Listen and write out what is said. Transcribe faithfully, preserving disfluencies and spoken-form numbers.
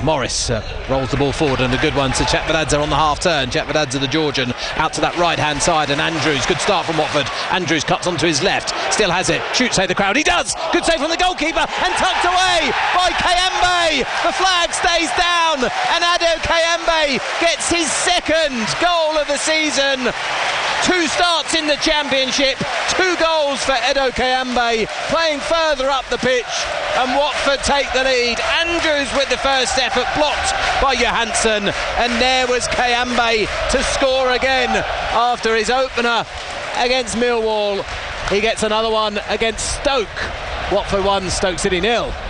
Morris uh, rolls the ball forward, and a good one to Chetvertadze on the half turn. Chetvertadze, the Georgian, out to that right hand side, and Andrews, good start from Watford. Andrews cuts onto his left, still has it, shoots say the crowd, he does, good save from the goalkeeper, and tucked away by Kayembe. The flag stays down, and Ado Kayembe gets his second goal of the season. Two starts in the Championship, two goals for Edo Kayembe, playing further up the pitch, and Watford take the lead. Andrews with the first effort, blocked by Johansson, and there was Kayembe to score again after his opener against Millwall. He gets another one against Stoke. Watford one, Stoke City nil.